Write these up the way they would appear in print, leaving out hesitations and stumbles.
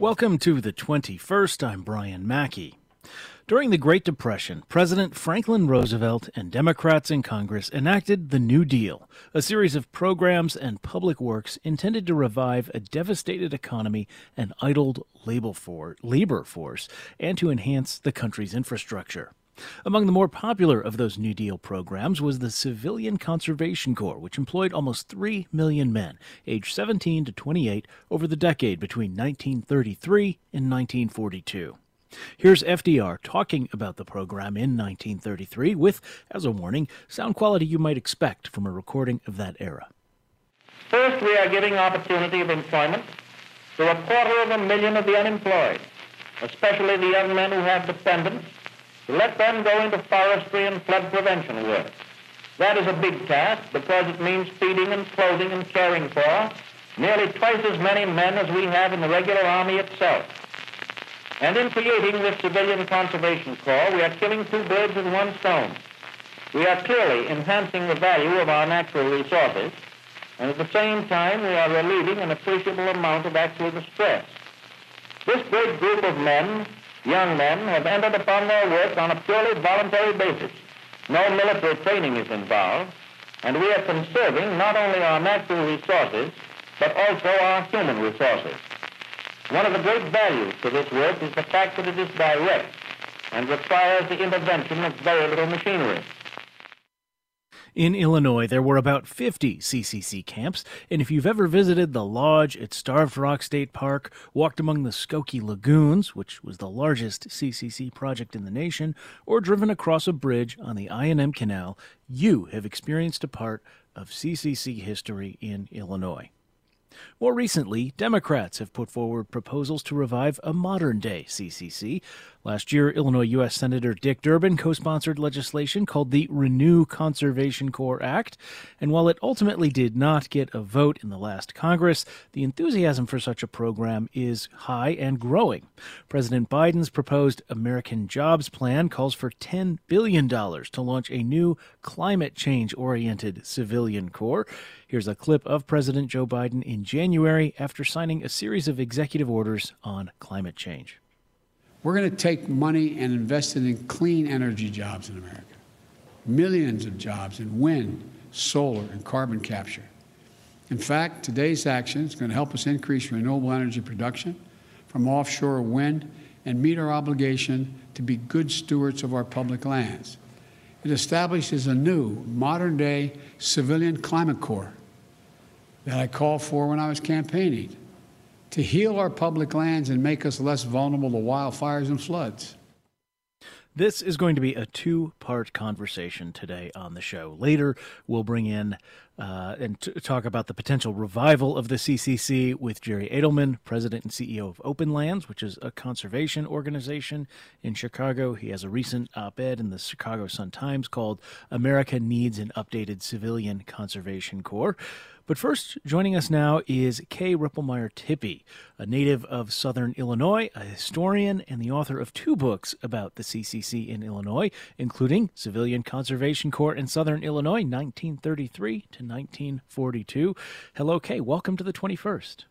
Welcome to the 21st. I'm Brian Mackey. During the Great Depression, President Franklin Roosevelt and Democrats in Congress enacted the New Deal, a series of programs and public works intended to revive a devastated economy and idled labor force, and to enhance the country's infrastructure. Among the more popular of those New Deal programs was the Civilian Conservation Corps, which employed almost 3 million men, aged 17 to 28, over the decade between 1933 and 1942. Here's FDR talking about the program in 1933 with, as a warning, sound quality you might expect from a recording of that era. First, we are giving opportunity of employment to 250,000 of the unemployed, especially the young men who have dependents, to let them go into forestry and flood prevention work. That is a big task because it means feeding and clothing and caring for nearly twice as many men as we have in the regular Army itself. And in creating this Civilian Conservation Corps, we are killing two birds with one stone. We are clearly enhancing the value of our natural resources, and at the same time we are relieving an appreciable amount of actual distress. This great group of men, young men, have entered upon their work on a purely voluntary basis. No military training is involved, and we are conserving not only our natural resources, but also our human resources. One of the great values to this work is the fact that it is direct and requires the intervention of very little machinery. In Illinois, there were about 50 CCC camps, and if you've ever visited the Lodge at Starved Rock State Park, walked among the Skokie Lagoons, which was the largest CCC project in the nation, or driven across a bridge on the I&M Canal, you have experienced a part of CCC history in Illinois. More recently, Democrats have put forward proposals to revive a modern-day CCC. Last year, Illinois U.S. Senator Dick Durbin co-sponsored legislation called the Renew Conservation Corps Act, and while it ultimately did not get a vote in the last Congress, the enthusiasm for such a program is high and growing. President Biden's proposed American Jobs Plan calls for $10 billion to launch a new climate change-oriented civilian corps. Here's a clip of President Joe Biden in January after signing a series of executive orders on climate change. We're going to take money and invest it in clean energy jobs in America. Millions of jobs in wind, solar, and carbon capture. In fact, today's action is going to help us increase renewable energy production from offshore wind and meet our obligation to be good stewards of our public lands. It establishes a new, modern-day civilian climate corps that I called for when I was campaigning, to heal our public lands and make us less vulnerable to wildfires and floods. This is going to be a two-part conversation today on the show. Later, we'll bring in and talk about the potential revival of the CCC with Jerry Adelman, President and CEO of Open Lands, which is a conservation organization in Chicago. He has a recent op-ed in the Chicago Sun-Times called America Needs an Updated Civilian Conservation Corps. But first, joining us now is Kay Ripplemeyer Tippie, a native of Southern Illinois, a historian, and the author of two books about the CCC in Illinois, including Civilian Conservation Corps in Southern Illinois, 1933 to 1942. Hello, Kay. Welcome to the 21st.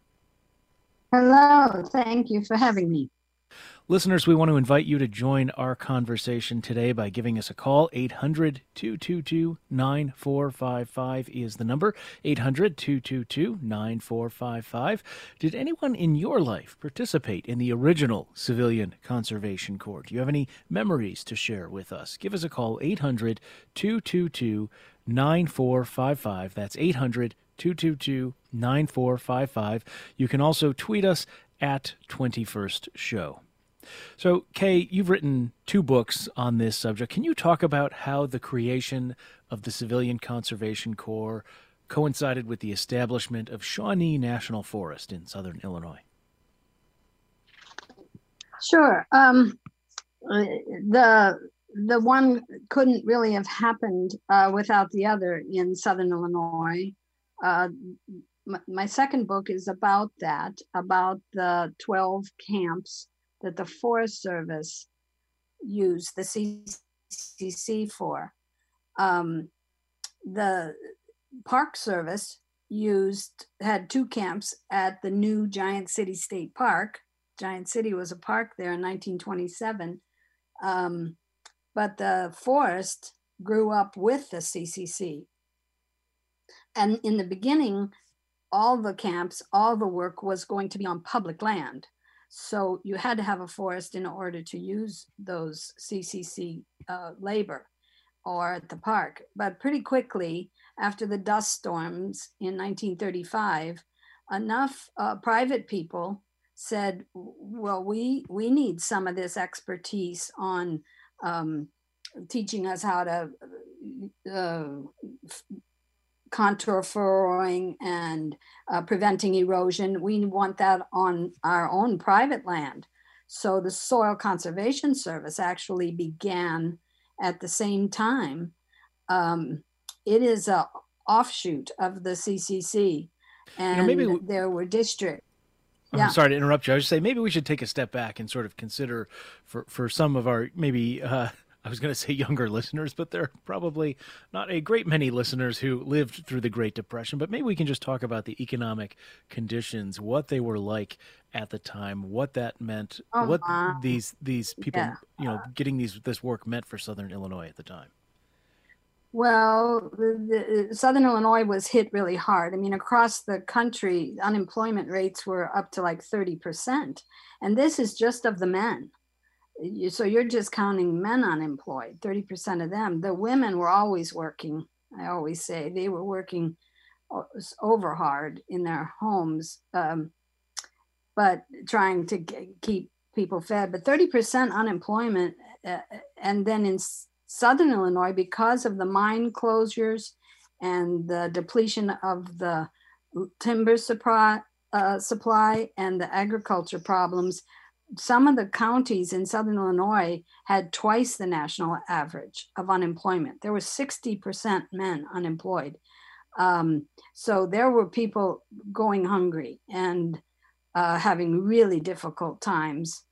Hello. Thank you for having me. Listeners, we want to invite you to join our conversation today by giving us a call. 800-222-9455 is the number. 800-222-9455. Did anyone in your life participate in the original Civilian Conservation Corps? Do you have any memories to share with us? Give us a call. 800-222-9455. That's 800-222-9455. You can also tweet us at 21st Show. So, Kay, you've written two books on this subject. Can you talk about how the creation of the Civilian Conservation Corps coincided with the establishment of Shawnee National Forest in southern Illinois? Sure. The one couldn't really have happened without the other in southern Illinois. My second book is about that, about the 12 camps that the Forest Service used the CCC for. The Park Service had two camps at the new Giant City State Park Giant City was a park there in 1927. But the forest grew up with the CCC. And in the beginning, all the camps, all the work was going to be on public land. So you had to have a forest in order to use those CCC labor or at the park. But pretty quickly, after the dust storms in 1935, enough private people said, well, we need some of this expertise on teaching us how to contour furrowing and preventing erosion. We want that on our own private land. So the Soil Conservation Service actually began at the same time. It is an offshoot of the CCC, and maybe there were districts. I'm sorry to interrupt you. I was just saying maybe we should take a step back and sort of consider for some of our maybe I was going to say younger listeners, but there are probably not a great many listeners who lived through the Great Depression. But maybe we can just talk about the economic conditions, what they were like at the time, what that meant, what these people, getting this work meant for Southern Illinois at the time. Well, Southern Illinois was hit really hard. I mean, across the country, unemployment rates were up to like 30%. And this is just of the men. So you're just counting men unemployed, 30% of them. The women were always working. I always say they were working over hard in their homes, but trying to keep people fed. But 30% unemployment. And then in Southern Illinois, because of the mine closures and the depletion of the timber supply and the agriculture problems, some of the counties in Southern Illinois had twice the national average of unemployment. There was 60% men unemployed. So there were people going hungry and having really difficult times.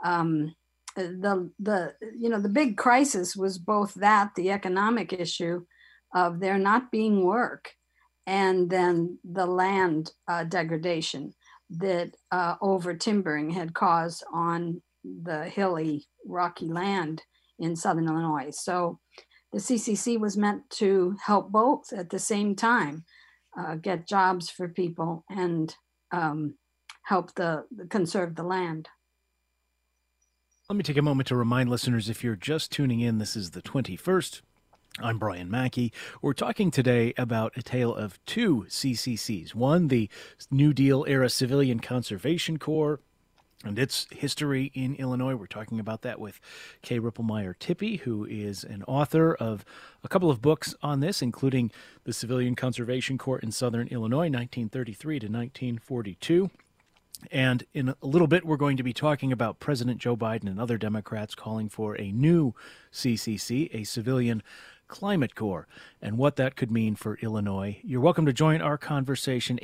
The big crisis was both that, the economic issue of there not being work, and then the land degradation that over timbering had caused on the hilly, rocky land in Southern Illinois. So the CCC was meant to help both at the same time, get jobs for people and help conserve the land. Let me take a moment to remind listeners, if you're just tuning in, this is the 21st. I'm Brian Mackey. We're talking today about a tale of two CCCs. One, the New Deal era Civilian Conservation Corps and its history in Illinois. We're talking about that with Kay Ripplemeyer Tippie, who is an author of a couple of books on this, including the Civilian Conservation Corps in Southern Illinois, 1933 to 1942. And in a little bit, we're going to be talking about President Joe Biden and other Democrats calling for a new CCC, a Civilian Climate Corps, and what that could mean for Illinois. You're welcome to join our conversation.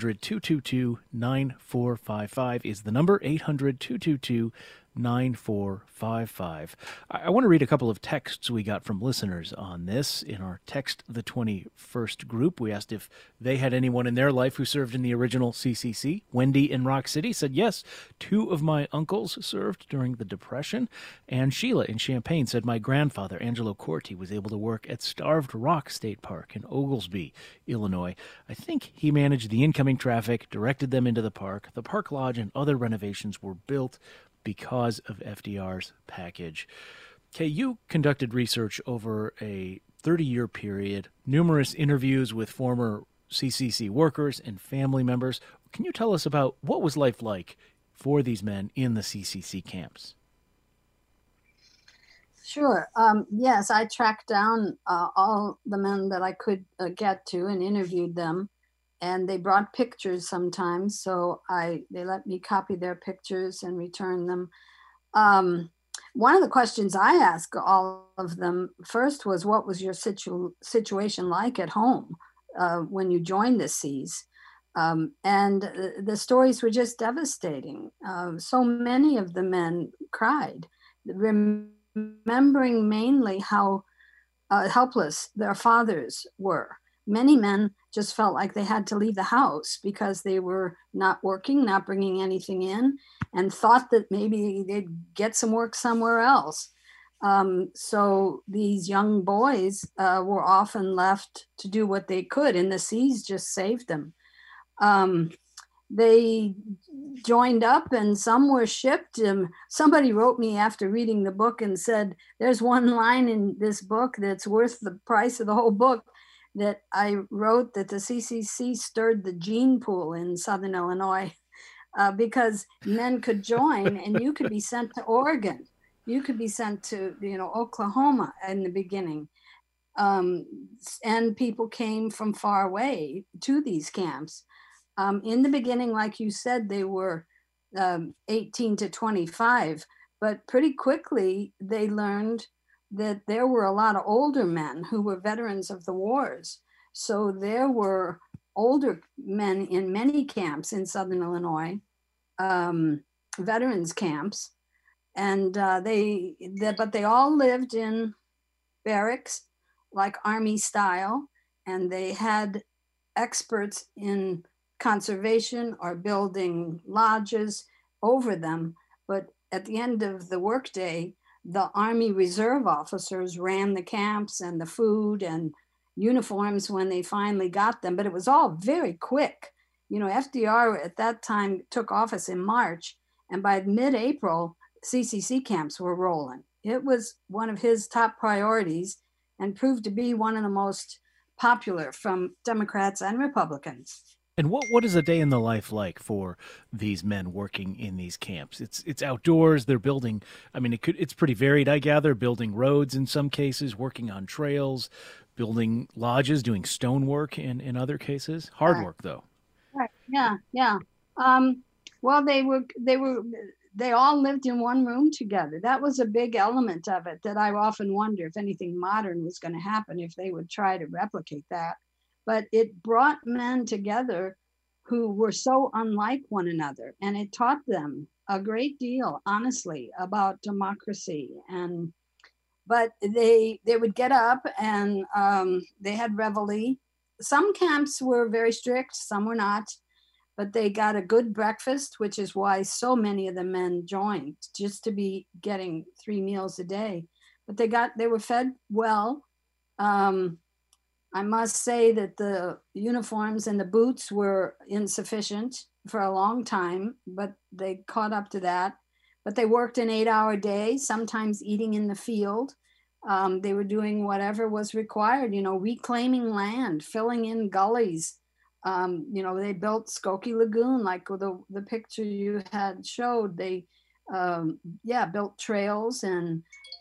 800-222-9455 is the number, 800-222-9455. I want to read a couple of texts we got from listeners on this. In our Text the 21st group, we asked if they had anyone in their life who served in the original CCC. Wendy in Rock City said, yes, 2 of my uncles served during the Depression. And Sheila in Champaign said, my grandfather, Angelo Corti, was able to work at Starved Rock State Park in Oglesby, Illinois. I think he managed the incoming traffic, directed them into the park. The park lodge and other renovations were built because of FDR's package. Kay, you conducted research over a 30-year period, numerous interviews with former CCC workers and family members. Can you tell us about what was life like for these men in the CCC camps? Sure. Yes, I tracked down all the men that I could get to and interviewed them. And they brought pictures sometimes, so they let me copy their pictures and return them. One of the questions I asked all of them first was, what was your situation like at home when you joined the Cs? And the stories were just devastating. So many of the men cried, remembering mainly how helpless their fathers were. many men just felt like they had to leave the house because they were not working, not bringing anything in, and thought that maybe they'd get some work somewhere else. So these young boys were often left to do what they could, and the seas just saved them. They joined up and some were shipped. Somebody wrote me after reading the book and said, there's one line in this book that's worth the price of the whole book, that I wrote that the CCC stirred the gene pool in Southern Illinois because men could join and you could be sent to Oregon. You could be sent to, Oklahoma in the beginning. And people came from far away to these camps. In the beginning, like you said, they were 18 to 25, but pretty quickly they learned that there were a lot of older men who were veterans of the wars. So there were older men in many camps in Southern Illinois, veterans camps, and but they all lived in barracks, like Army style, and they had experts in conservation or building lodges over them. But at the end of the workday, the Army Reserve officers ran the camps and the food and uniforms when they finally got them. But it was all very quick. FDR at that time took office in March, and by mid-April, CCC camps were rolling. It was one of his top priorities and proved to be one of the most popular from Democrats and Republicans. And what is a day in the life like for these men working in these camps? It's outdoors. They're building. I mean, it's pretty varied. I gather, building roads in some cases, working on trails, building lodges, doing stonework in other cases. Hard work, though. Right. Yeah. Well, they all lived in one room together. That was a big element of it that I often wonder if anything modern was going to happen, if they would try to replicate that. But it brought men together who were so unlike one another, and it taught them a great deal, honestly, about democracy. But they would get up and they had reveille. Some camps were very strict, some were not, but they got a good breakfast, which is why so many of the men joined, just to be getting 3 meals a day. But they were fed well. I must say that the uniforms and the boots were insufficient for a long time, but they caught up to that. But they worked an 8-hour day, sometimes eating in the field. They were doing whatever was required, reclaiming land, filling in gullies. They built Skokie Lagoon, like the picture you had showed. They, built trails and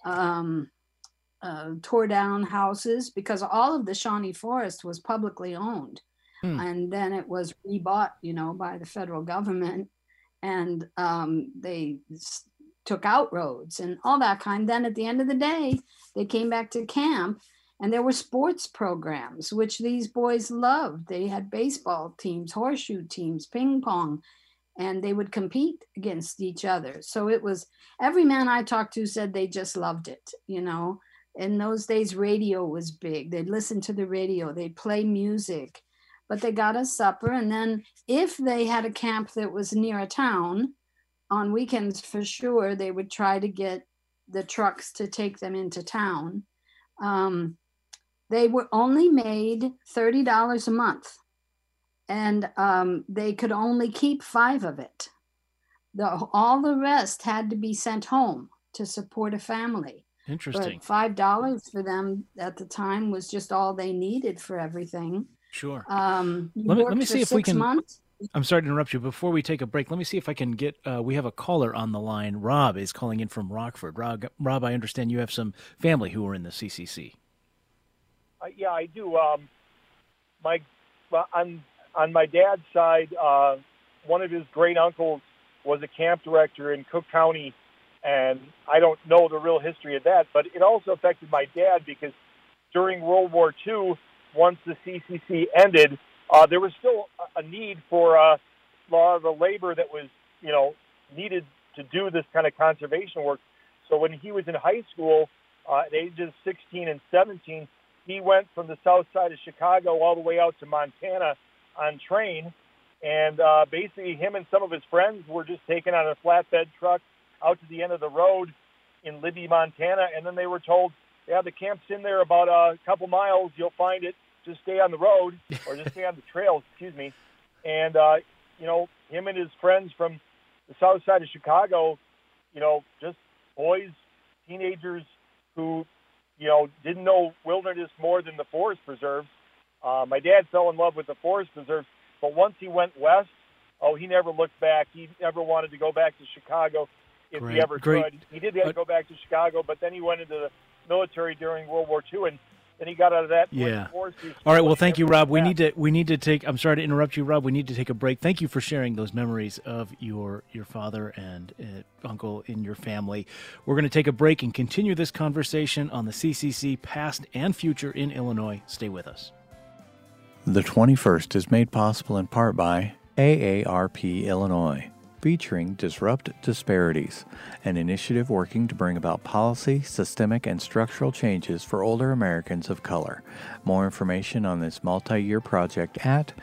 tore down houses, because all of the Shawnee Forest was publicly owned. And then it was rebought, by the federal government, and they took out roads and all that kind. Then at the end of the day, they came back to camp, and there were sports programs, which these boys loved. They had baseball teams, horseshoe teams, ping pong, and they would compete against each other. So it was, every man I talked to said they just loved it, In those days, radio was big. They'd listen to the radio, they'd play music, but they got a supper. And then if they had a camp that was near a town, on weekends for sure, they would try to get the trucks to take them into town. They were only made $30 a month, and they could only keep 5 of it. All the rest had to be sent home to support a family. Interesting. But $5 for them at the time was just all they needed for everything. Sure. Let me see if we can. Months. I'm sorry to interrupt you. Before we take a break, let me see if I can get. We have a caller on the line. Rob is calling in from Rockford. Rob, I understand you have some family who are in the CCC. Yeah, I do. On my dad's side, one of his great uncles was a camp director in Cook County. And I don't know the real history of that, but it also affected my dad, because during World War II, once the CCC ended, there was still a need for a lot of the labor that was, needed to do this kind of conservation work. So when he was in high school, at ages 16 and 17, he went from the south side of Chicago all the way out to Montana on train. And basically him and some of his friends were just taken on a flatbed truck out to the end of the road in Libby, Montana. And then they were told, yeah, the camp's in there about a couple miles. You'll find it. Just stay on the road or just stay on the trails, excuse me. And, him and his friends from the south side of Chicago, just boys, teenagers who, didn't know wilderness more than the forest preserves. My dad fell in love with the forest preserves, but once he went west, he never looked back. He never wanted to go back to Chicago if he ever could. He did go back to Chicago, but then he went into the military during World War II, and then he got out of that. Yeah. All right. Well, thank you, Rob. We need to take. I'm sorry to interrupt you, Rob. We need to take a break. Thank you for sharing those memories of your father and uncle in your family. We're going to take a break and continue this conversation on the CCC past and future in Illinois. Stay with us. The 21st is made possible in part by AARP Illinois, featuring Disrupt Disparities, an initiative working to bring about policy, systemic, and structural changes for older Americans of color. More information on this multi-year project at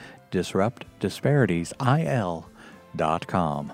disruptdisparitiesil.com.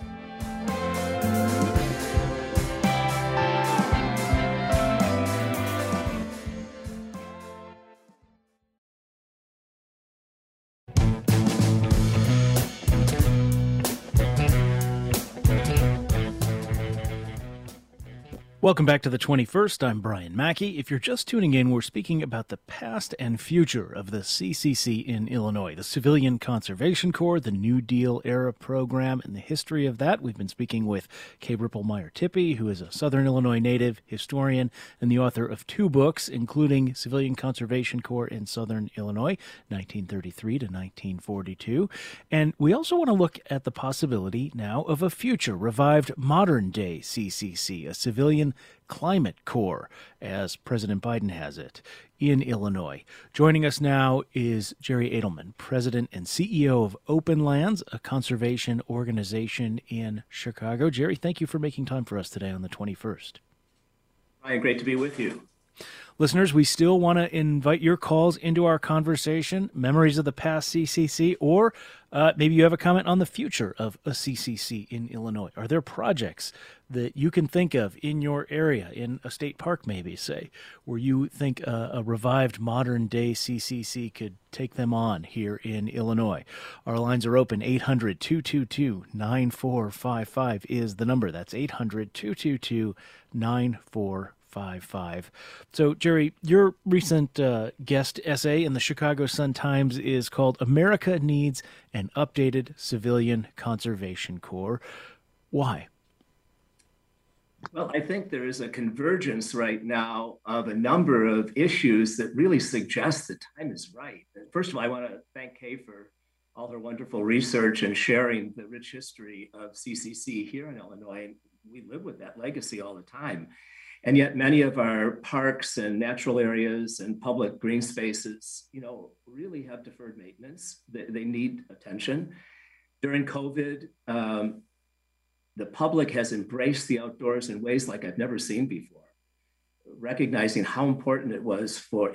Welcome back to the 21st. I'm Brian Mackey. If you're just tuning in, we're speaking about the past and future of the CCC in Illinois, the Civilian Conservation Corps, the New Deal era program, and the history of that. We've been speaking with Kay Ripplemeyer-Tippie, who is a Southern Illinois native, historian, and the author of 2 books, including Civilian Conservation Corps in Southern Illinois, 1933 to 1942. And we also want to look at the possibility now of a future, revived modern-day CCC, a civilian climate corps, as President Biden has it, in Illinois. Joining us now is Jerry Adelman, President and CEO of Open Lands, a conservation organization in Chicago. Jerry, thank you for making time for us today on the 21st. Ryan, great to be with you. Listeners, we still want to invite your calls into our conversation, memories of the past CCC, or maybe you have a comment on the future of a CCC in Illinois. Are there projects that you can think of in your area, in a state park maybe, say, where you think a revived modern-day CCC could take them on here in Illinois? Our lines are open. 800-222-9455 is the number. That's 800-222-9455. So, Jerry, your recent guest essay in the Chicago Sun-Times is called America Needs an Updated Civilian Conservation Corps. Why? Well, I think there is a convergence right now of a number of issues that really suggest the time is right. First of all, I want to thank Kay for all her wonderful research and sharing the rich history of CCC here in Illinois. And we live with that legacy all the time. And yet many of our parks and natural areas and public green spaces, really have deferred maintenance. They need attention. During COVID, the public has embraced the outdoors in ways like I've never seen before, recognizing how important it is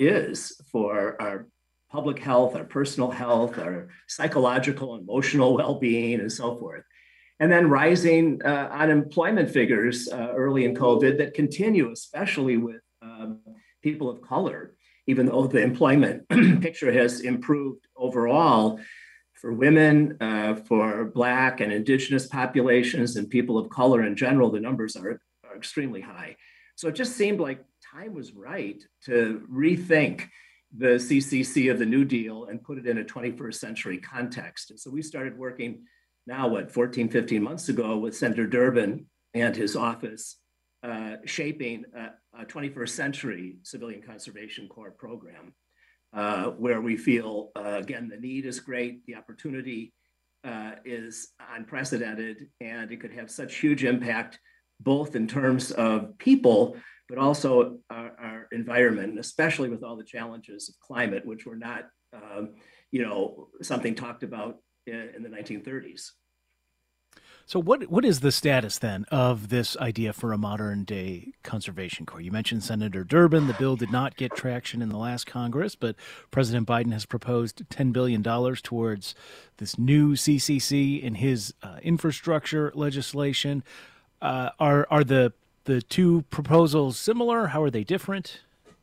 for our public health, our personal health, our psychological, emotional well-being, and so forth. And then rising unemployment figures early in COVID that continue, especially with people of color, even though the employment picture has improved overall for women, for Black and Indigenous populations and people of color in general, the numbers are extremely high. So it just seemed like time was right to rethink the CCC of the New Deal and put it in a 21st century context. And so we started working now, 14, 15 months ago with Senator Durbin and his office, shaping a 21st century Civilian Conservation Corps program, where we feel, again, the need is great, the opportunity is unprecedented, and it could have such huge impact, both in terms of people, but also our environment, especially with all the challenges of climate, which were not, something talked about in the 1930s. So what is the status then of this idea for a modern day conservation corps? You mentioned Senator Durbin. The bill did not get traction in the last Congress, but President Biden has proposed $10 billion towards this new CCC in his infrastructure legislation. Are the two proposals similar? How are they different?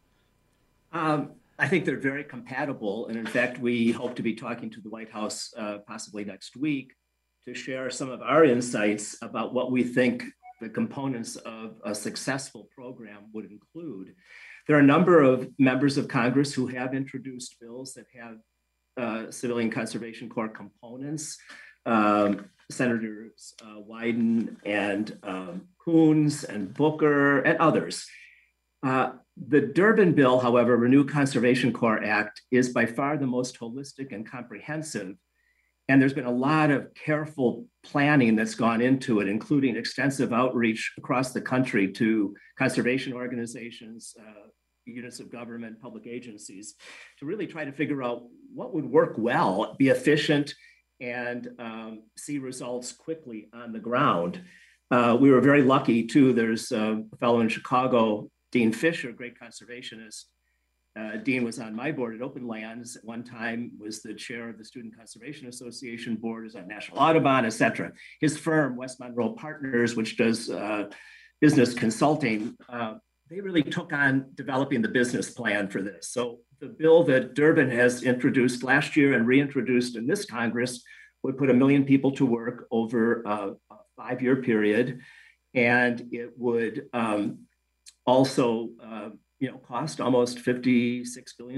I think they're very compatible. And in fact, we hope to be talking to the White House possibly next week to share some of our insights about what we think the components of a successful program would include. There are a number of members of Congress who have introduced bills that have Civilian Conservation Corps components. Senators Wyden and Coons and Booker and others. The Durbin bill, however, Renew Conservation Corps Act, is by far the most holistic and comprehensive. And there's been a lot of careful planning that's gone into it, including extensive outreach across the country to conservation organizations, units of government, public agencies, to really try to figure out what would work well, be efficient, and see results quickly on the ground. We were very lucky, too. There's a fellow in Chicago, Dean Fisher, great conservationist. Dean was on my board at Open Lands at one time, was the chair of the Student Conservation Association board, is on National Audubon, et cetera. His firm, West Monroe Partners, which does business consulting, they really took on developing the business plan for this. So the bill that Durbin has introduced last year and reintroduced in this Congress would put 1 million people to work over a 5-year period. And it would also cost almost $56 billion.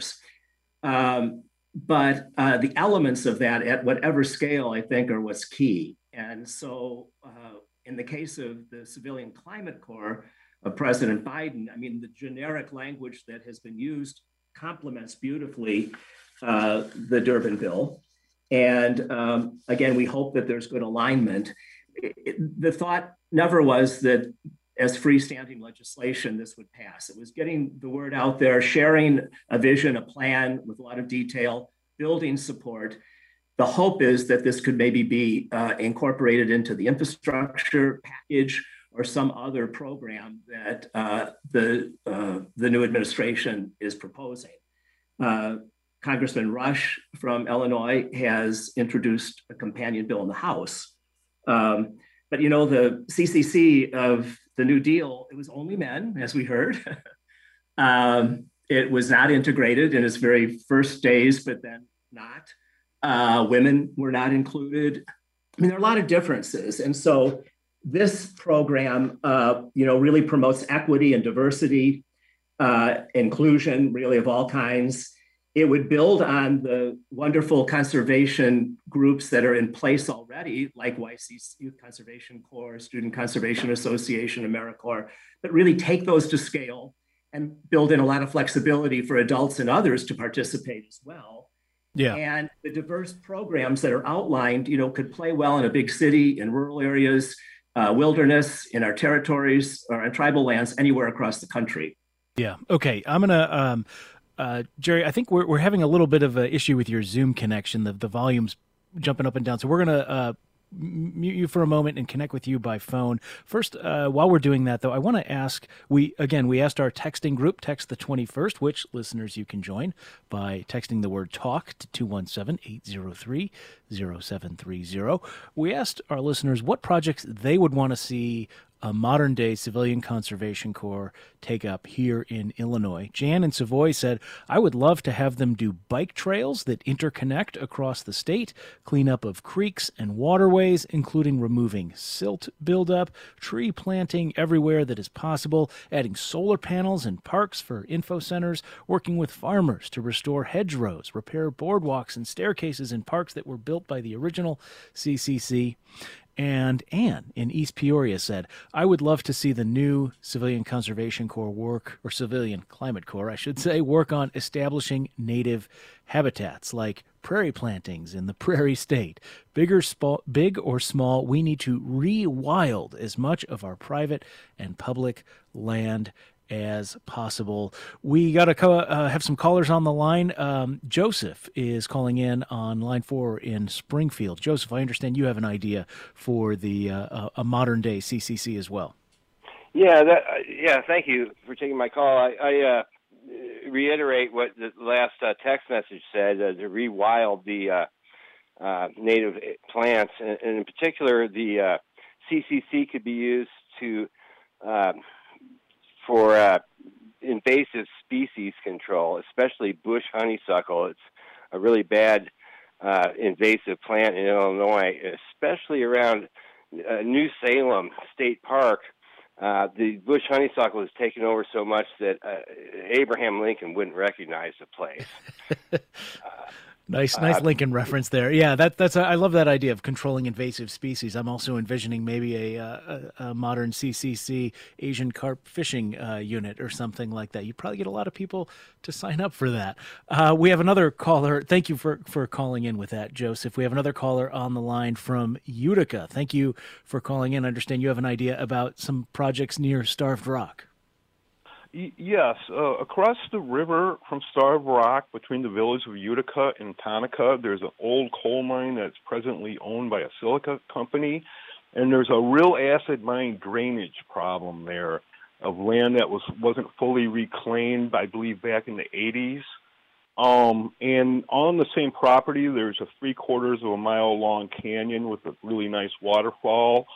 But the elements of that at whatever scale, I think, are what's key. And so in the case of the Civilian Climate Corps of President Biden, I mean, the generic language that has been used complements beautifully the Durbin bill. And again, we hope that there's good alignment. The thought never was that as freestanding legislation, this would pass. It was getting the word out there, sharing a vision, a plan with a lot of detail, building support. The hope is that this could maybe be incorporated into the infrastructure package or some other program that the new administration is proposing. Congressman Rush from Illinois has introduced a companion bill in the House. But the CCC of the New Deal, it was only men, as we heard. It was not integrated in its very first days, but then not. Women were not included. I mean, there are a lot of differences. And so this program, really promotes equity and diversity, inclusion, really of all kinds. It would build on the wonderful conservation groups that are in place already, like YC Youth Conservation Corps, Student Conservation Association, AmeriCorps, but really take those to scale and build in a lot of flexibility for adults and others to participate as well. Yeah. And the diverse programs that are outlined, could play well in a big city, in rural areas, wilderness, in our territories, or on tribal lands, anywhere across the country. Yeah. Okay. I'm going to... Jerry, I think we're having a little bit of an issue with your Zoom connection. The volume's jumping up and down. So we're going to mute you for a moment and connect with you by phone. First, while we're doing that, though, I want to ask, we asked our texting group, Text the 21st, which listeners you can join by texting the word TALK to 217-803-0730. We asked our listeners what projects they would want to see a modern-day Civilian Conservation Corps take up here in Illinois. Jan in Savoy said, I would love to have them do bike trails that interconnect across the state, cleanup of creeks and waterways, including removing silt buildup, tree planting everywhere that is possible, adding solar panels in parks for info centers, working with farmers to restore hedgerows, repair boardwalks and staircases in parks that were built by the original CCC. And Anne in East Peoria said, I would love to see the new Civilian Conservation Corps work, or Civilian Climate Corps, I should say, work on establishing native habitats like prairie plantings in the prairie state. Big or small, we need to re-wild as much of our private and public land as possible. We got to have some callers on the line. Joseph is calling in on line 4 in Springfield. Joseph, I understand you have an idea for the a modern day CCC as well. Yeah, thank you for taking my call. I reiterate what the last text message said, to rewild the native plants, and in particular, the CCC could be used for invasive species control, especially bush honeysuckle. It's a really bad invasive plant in Illinois, especially around New Salem State Park. The bush honeysuckle has taken over so much that Abraham Lincoln wouldn't recognize the place. Nice Lincoln reference there. Yeah, that's I love that idea of controlling invasive species. I'm also envisioning maybe a modern CCC Asian carp fishing unit or something like that. You probably get a lot of people to sign up for that. We have another caller. Thank you for calling in with that, Joseph. We have another caller on the line from Utica. Thank you for calling in. I understand you have an idea about some projects near Starved Rock. Yes, across the river from Starved Rock, between the village of Utica and Tonica, there's an old coal mine that's presently owned by a silica company, and there's a real acid mine drainage problem there of land that wasn't fully reclaimed, I believe, back in the 80s. And on the same property, there's a 3/4 of a mile long canyon with a really nice waterfall.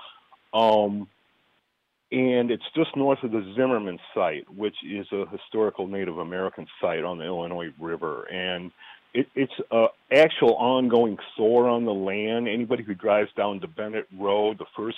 And it's just north of the Zimmerman site, which is a historical Native American site on the Illinois River. And it's an actual ongoing SOAR on the land. Anybody who drives down the Bennett Road, the first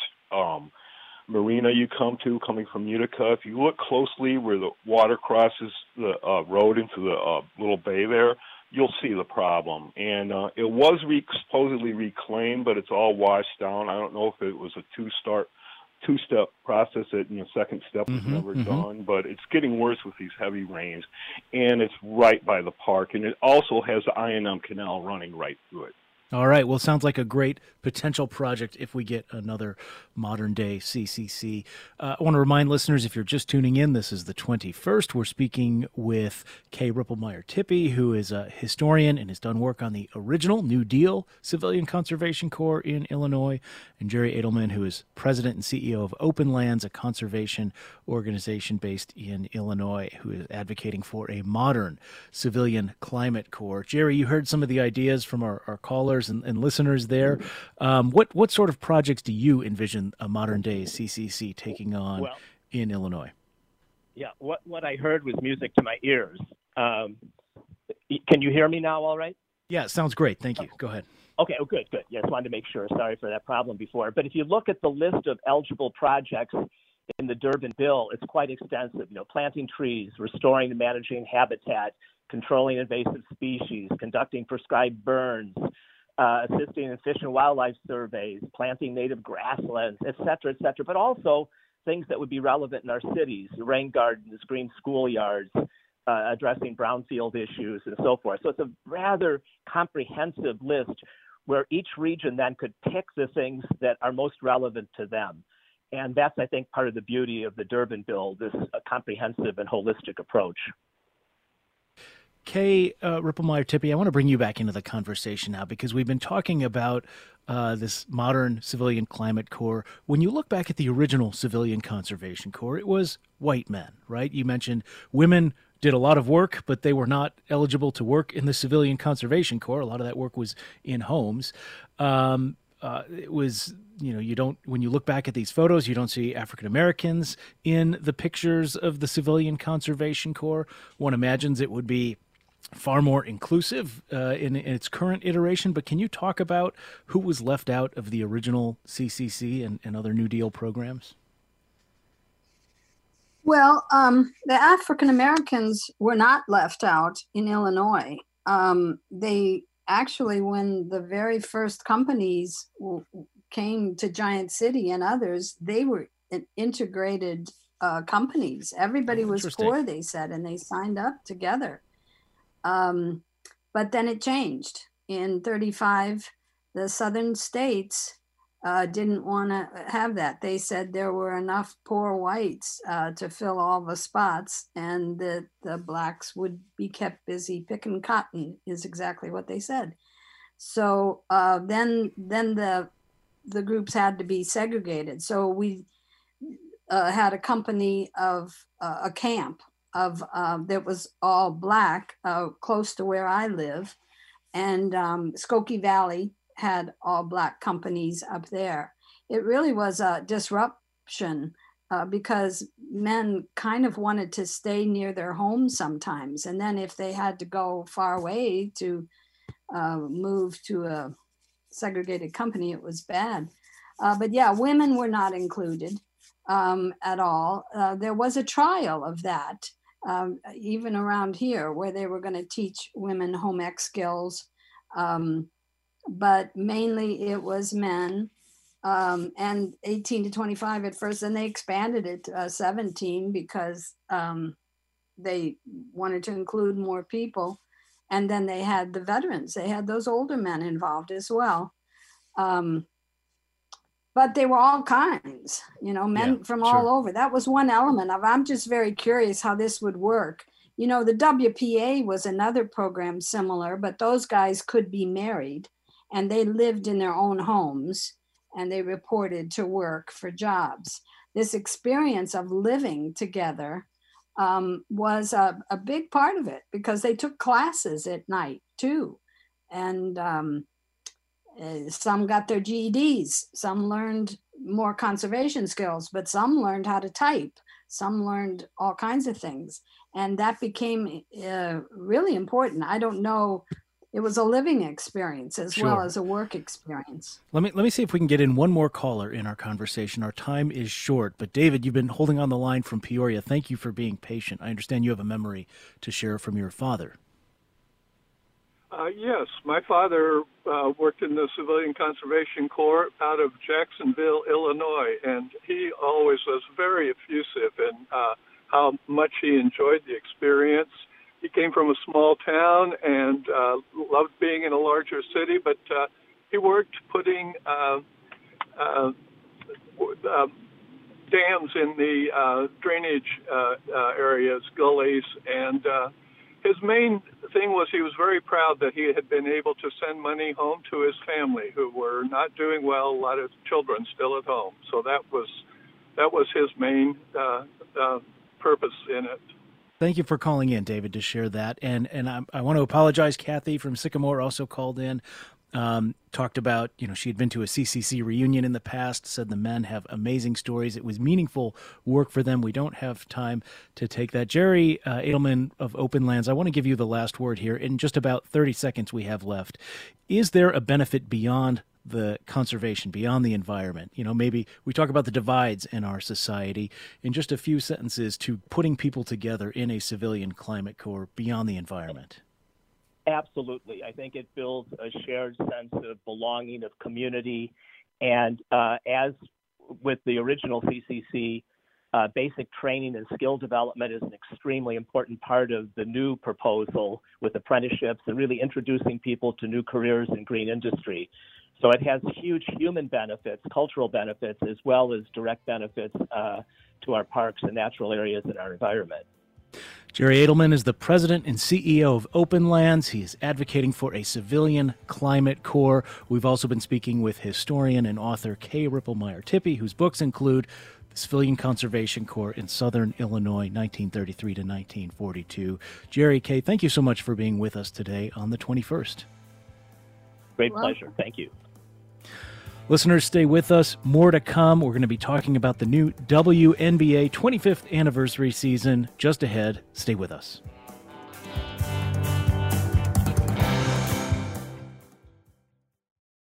marina you come to coming from Utica, if you look closely where the water crosses the road into the little bay there, you'll see the problem. And it was supposedly reclaimed, but it's all washed down. I don't know if it was a two-step process. Second step was never done, but it's getting worse with these heavy rains, and it's right by the park, and it also has the I&M Canal running right through it. All right. Well, sounds like a great potential project if we get another modern day CCC. I want to remind listeners, if you're just tuning in, this is the 21st. We're speaking with Kay Ripplemeyer Tippie, who is a historian and has done work on the original New Deal Civilian Conservation Corps in Illinois, and Jerry Adelman, who is president and CEO of Open Lands, a conservation organization based in Illinois, who is advocating for a modern civilian climate corps. Jerry, you heard some of the ideas from our callers and listeners there. What sort of projects do you envision a modern day CCC taking on in Illinois? Yeah, what I heard was music to my ears. Can you hear me now all right? Yeah, sounds great. Thank you. Go ahead. Okay, good. Yes, wanted to make sure. Sorry for that problem before. But if you look at the list of eligible projects in the Durbin Bill, it's quite extensive. Planting trees, restoring and managing habitat, controlling invasive species, conducting prescribed burns, assisting in fish and wildlife surveys, planting native grasslands, et cetera, but also things that would be relevant in our cities, rain gardens, green schoolyards, addressing brownfield issues, and so forth. So it's a rather comprehensive list where each region then could pick the things that are most relevant to them. And that's, I think, part of the beauty of the Durbin Bill, this comprehensive and holistic approach. Kay Ripplemeyer Tippie, I want to bring you back into the conversation now, because we've been talking about this modern civilian climate corps. When you look back at the original civilian conservation corps, it was white men, right? You mentioned women did a lot of work, but they were not eligible to work in the civilian conservation corps. A lot of that work was in homes. It was, when you look back at these photos, you don't see African Americans in the pictures of the civilian conservation corps. One imagines it would be far more inclusive in its current iteration, but can you talk about who was left out of the original CCC and other New Deal programs? Well, the African Americans were not left out in Illinois. They actually, when the very first companies came to Giant City and others, they were integrated companies. Everybody was poor, they said, and they signed up together. But then it changed. In 1935, the southern states didn't want to have that. They said there were enough poor whites to fill all the spots, and that the blacks would be kept busy picking cotton, is exactly what they said. So then the groups had to be segregated. So we had a company of a camp of that was all black, close to where I live, and Skokie Valley had all black companies up there. It really was a disruption because men kind of wanted to stay near their homes sometimes, and then if they had to go far away to move to a segregated company, it was bad. But yeah, women were not included at all. There was a trial of that, even around here, where they were going to teach women home ec skills, but mainly it was men, and 18 to 25 at first, and they expanded it to 17 because they wanted to include more people. And then they had the veterans. They had those older men involved as well. But they were all kinds, men from all over. That was one element of, I'm just very curious how this would work. The WPA was another program similar, but those guys could be married and they lived in their own homes and they reported to work for jobs. This experience of living together was a big part of it because they took classes at night too. And some got their GEDs, some learned more conservation skills, but some learned how to type, some learned all kinds of things. And that became really important. I don't know, it was a living experience as well as a work experience. Let me see if we can get in one more caller in our conversation. Our time is short, but David, you've been holding on the line from Peoria. Thank you for being patient. I understand you have a memory to share from your father. Yes, my father worked in the Civilian Conservation Corps out of Jacksonville, Illinois, and he always was very effusive in how much he enjoyed the experience. He came from a small town and loved being in a larger city, but he worked putting dams in the drainage areas, gullies, and his main thing was he was very proud that he had been able to send money home to his family, who were not doing well, a lot of children still at home. So that was his main purpose in it. Thank you for calling in, David, to share that. And I want to apologize. Kathy from Sycamore also called in, talked about, she had been to a CCC reunion in the past, said the men have amazing stories. It was meaningful work for them. We don't have time to take that. Jerry Adelman of Open Lands, I want to give you the last word here. In just about 30 seconds we have left. Is there a benefit beyond the conservation, beyond the environment? Maybe we talk about the divides in our society in just a few sentences to putting people together in a civilian climate corps beyond the environment. Absolutely. I think it builds a shared sense of belonging, of community. And as with the original CCC, basic training and skill development is an extremely important part of the new proposal with apprenticeships and really introducing people to new careers in green industry. So it has huge human benefits, cultural benefits, as well as direct benefits to our parks and natural areas in our environment. Jerry Adelman is the president and CEO of Open Lands. He is advocating for a civilian climate corps. We've also been speaking with historian and author Kay Ripplemeyer Tippie, whose books include the Civilian Conservation Corps in Southern Illinois, 1933 to 1942. Jerry, Kay, thank you so much for being with us today on the 21st. Great pleasure. Thank you. Listeners, stay with us. More to come. We're going to be talking about the new WNBA 25th anniversary season just ahead. Stay with us.